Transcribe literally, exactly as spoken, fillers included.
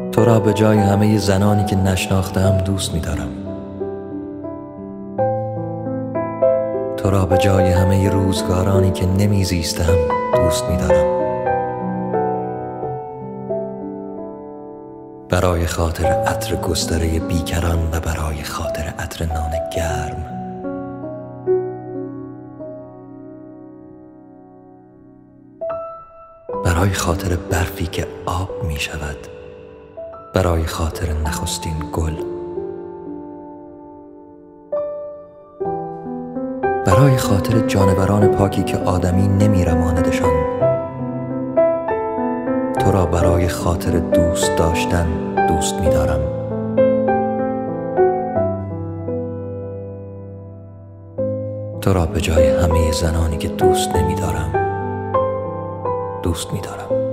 تو را به جای همه زنانی که نشناختم دوست می‌دارم. تو را به جای همه روزگارانی که نمیزیستم دوست می‌دارم. برای خاطر عطر گستره بیکران و برای خاطر عطر نان گرم. برای خاطر برفی که آب می شود. برای خاطر نخستین گل. برای خاطر جانوران پاکی که آدمی نمی رماندشان. تو را برای خاطر دوست داشتن دوست می دارم. تو را به جای همه زنانی که دوست نمی دارم دوست می دارم.